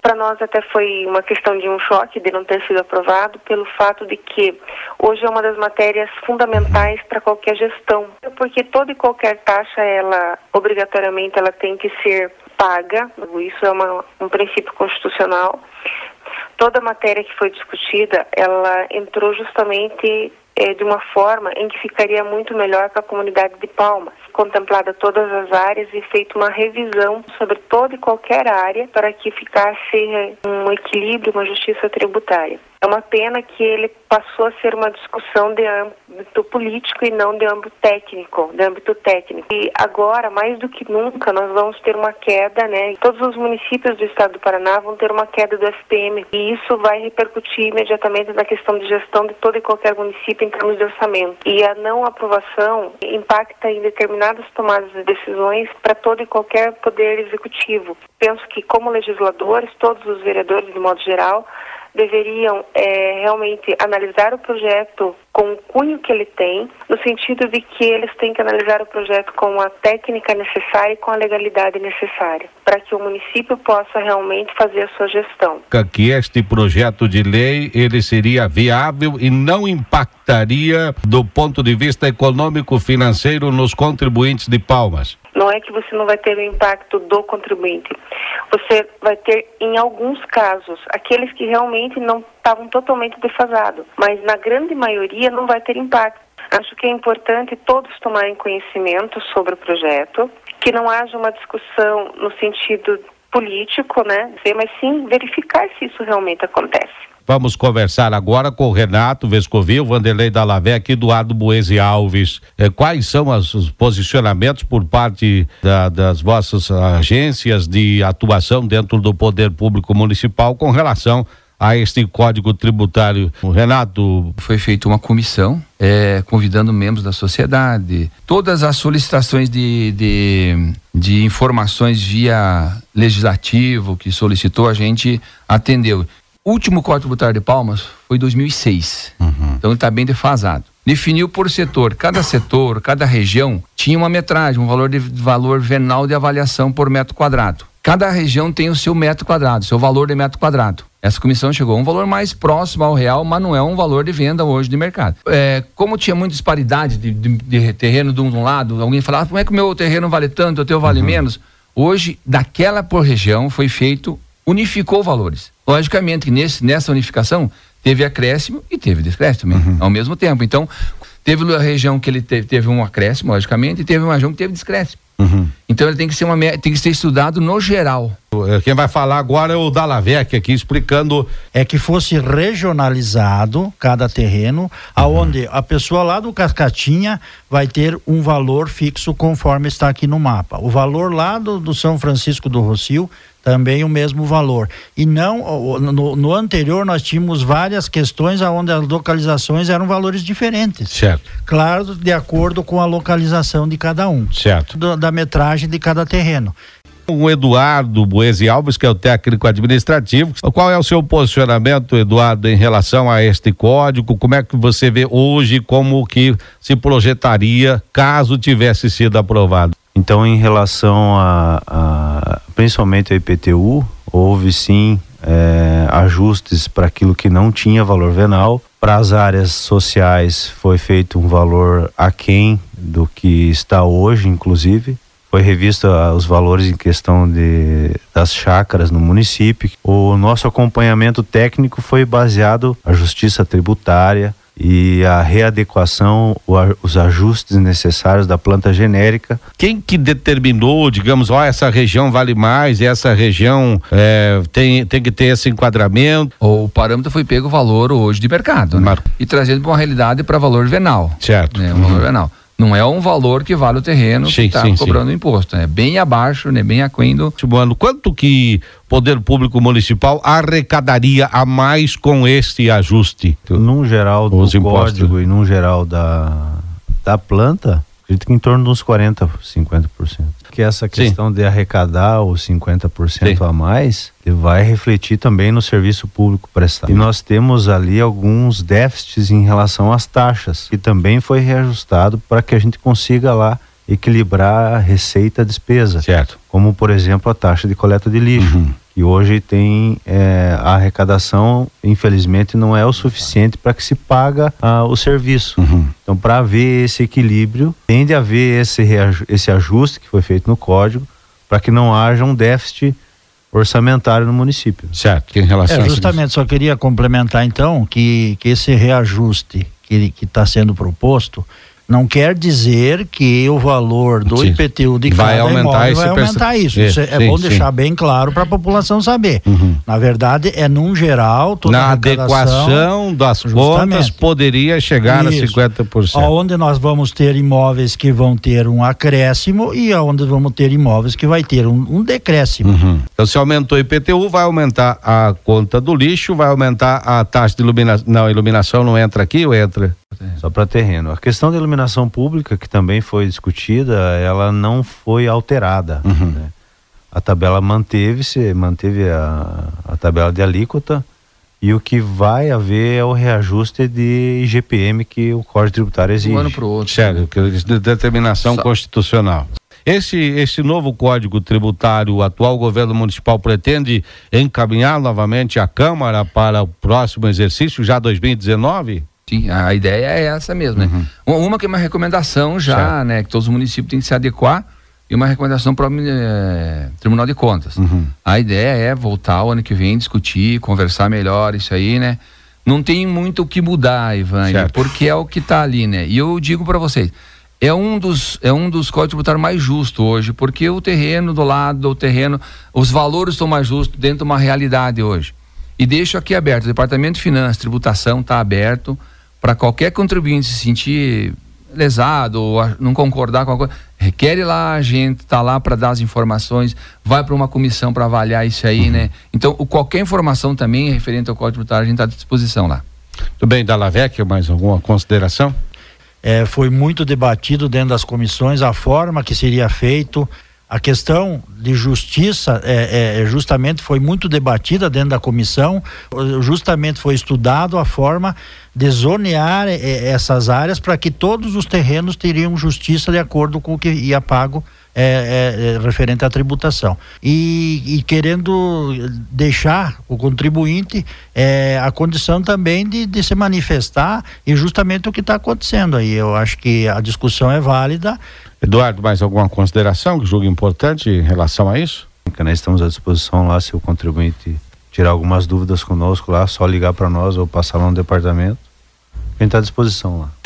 Para nós até foi uma questão de um choque de não ter sido aprovado pelo fato de que hoje é uma das matérias fundamentais para qualquer gestão, porque toda e qualquer taxa, ela obrigatoriamente ela tem que ser paga, isso é um princípio constitucional. Toda a matéria que foi discutida, ela entrou justamente de uma forma em que ficaria muito melhor para a comunidade de Palmas, contemplada todas as áreas e feito uma revisão sobre toda e qualquer área para que ficasse um equilíbrio, uma justiça tributária. É uma pena que ele passou a ser uma discussão de âmbito político e não de âmbito técnico, E agora, mais do que nunca, nós vamos ter uma queda, né? Todos os municípios do estado do Paraná vão ter uma queda do FPM e isso vai repercutir imediatamente na questão de gestão de todo e qualquer município em termos de orçamento. E a não aprovação impacta em determinadas tomadas de decisões para todo e qualquer poder executivo. Penso que, como legisladores, todos os vereadores, de modo geral, deveriam realmente analisar o projeto com o cunho que ele tem, no sentido de que eles têm que analisar o projeto com a técnica necessária e com a legalidade necessária, para que o município possa realmente fazer a sua gestão. Que este projeto de lei, ele seria viável e não impactaria do ponto de vista econômico-financeiro nos contribuintes de Palmas? Não é que você não vai ter o impacto do contribuinte. Você vai ter, em alguns casos, aqueles que realmente não estavam totalmente defasados, mas na grande maioria não vai ter impacto. Acho que é importante todos tomarem conhecimento sobre o projeto, que não haja uma discussão no sentido político, né? Mas sim verificar se isso realmente acontece. Vamos conversar agora com o Renato Vescovil, Vanderlei Dallavec e Eduardo Boese Alves. Quais são os posicionamentos por parte das vossas agências de atuação dentro do Poder Público Municipal com relação a este Código Tributário? Renato. Foi feita uma comissão, convidando membros da sociedade. Todas as solicitações de informações via legislativo que solicitou, a gente atendeu. O último Código Tributário de Palmas foi 2006, então ele está bem defasado. Definiu por setor, cada região tinha uma metragem, um valor venal de avaliação por metro quadrado. Cada região tem o seu metro quadrado, seu valor de metro quadrado. Essa comissão chegou a um valor mais próximo ao real, mas não é um valor de venda hoje de mercado. Como tinha muita disparidade de terreno de um lado, alguém falava, como é que o meu terreno vale tanto, o teu vale menos? Hoje, daquela por região, foi feito, unificou valores. Logicamente que nessa unificação teve acréscimo e teve descréscimo também, ao mesmo tempo. Então, teve a região que ele teve um acréscimo, logicamente, e teve uma região que teve descréscimo. Então ele tem que ser estudado no geral. Quem vai falar agora é o Dallavec aqui explicando. É que fosse regionalizado cada terreno, aonde a pessoa lá do Cascatinha vai ter um valor fixo conforme está aqui no mapa. O valor lá do São Francisco do Rossio também o mesmo valor. E não, no anterior nós tínhamos várias questões onde as localizações eram valores diferentes. Certo. Claro, de acordo com a localização de cada um. Certo. Da metragem de cada terreno. O Eduardo Boese Alves, que é o técnico administrativo. Qual é o seu posicionamento, Eduardo, em relação a este código? Como é que você vê hoje como que se projetaria caso tivesse sido aprovado? Então, em relação principalmente ao IPTU, houve sim ajustes para aquilo que não tinha valor venal. Para as áreas sociais foi feito um valor aquém do que está hoje, inclusive. Foi revisto os valores em questão das chácaras no município. O nosso acompanhamento técnico foi baseado na justiça tributária e a readequação, os ajustes necessários da planta genérica. Quem que determinou, digamos, essa região vale mais, essa região tem que ter esse enquadramento? O parâmetro foi pego o valor hoje de mercado, né? E trazendo para uma realidade para valor venal. Certo. Né? Valor venal. Não é um valor que vale o terreno que está cobrando imposto. É bem abaixo, né? Bem aquém do... Quanto que o Poder Público Municipal arrecadaria a mais com este ajuste? Num geral do código e num geral da planta, acredito que em torno de uns 40%, 50%. Que essa questão de arrecadar os 50% a mais vai refletir também no serviço público prestado. E nós temos ali alguns déficits em relação às taxas, que também foi reajustado para que a gente consiga lá equilibrar a receita e a despesa. Certo. Como, por exemplo, a taxa de coleta de lixo, E hoje tem a arrecadação, infelizmente, não é o suficiente para que se paga o serviço. Então, para haver esse equilíbrio, tem de haver esse ajuste que foi feito no código, para que não haja um déficit orçamentário no município. Certo, que em relação justamente, só queria complementar então que esse reajuste que está sendo proposto não quer dizer que o valor do IPTU de cada imóvel vai aumentar isso. Isso é bom deixar bem claro para a população saber. Na verdade, num geral, toda na adequação das contas poderia chegar a 50%. Onde nós vamos ter imóveis que vão ter um acréscimo e onde vamos ter imóveis que vai ter um decréscimo. Então, se aumentou o IPTU, vai aumentar a conta do lixo, vai aumentar a taxa de iluminação. Não, a iluminação não entra aqui ou entra? Só para terreno. A questão da iluminação pública, que também foi discutida, ela não foi alterada. Né? A tabela manteve a tabela de alíquota, e o que vai haver é o reajuste de IGPM que o Código Tributário exige. Um ano para o outro. Sério, de determinação constitucional. Esse novo Código Tributário, o atual governo municipal pretende encaminhar novamente à Câmara para o próximo exercício, já 2019? Sim, a ideia é essa mesmo, né? Uma que é uma recomendação já, né? Que todos os municípios têm que se adequar, e uma recomendação para o Tribunal de Contas. A ideia é voltar o ano que vem, discutir, conversar melhor isso aí, né? Não tem muito o que mudar, Ivan, porque é o que está ali, né? E eu digo para vocês, é um dos códigos tributários mais justos hoje, porque o terreno do lado, os valores estão mais justos dentro de uma realidade hoje. E deixo aqui aberto, o Departamento de Finanças, Tributação está aberto para qualquer contribuinte se sentir lesado ou não concordar com alguma coisa, requer lá, a gente está lá para dar as informações, vai para uma comissão para avaliar isso aí, né? Então, qualquer informação também referente ao Código Tributário, a gente está à disposição lá. Tudo bem, Dallavec, mais alguma consideração? Foi muito debatido dentro das comissões a forma que seria feito. A questão de justiça justamente foi muito debatida dentro da comissão, justamente foi estudado a forma de zonear essas áreas para que todos os terrenos teriam justiça de acordo com o que ia pago referente à tributação. E querendo deixar o contribuinte a condição também de se manifestar, e justamente o que está acontecendo aí. Eu acho que a discussão é válida. Eduardo, mais alguma consideração que julgue importante em relação a isso? Nós estamos à disposição lá, se o contribuinte tirar algumas dúvidas conosco lá, só ligar para nós ou passar lá no departamento. A gente está à disposição lá.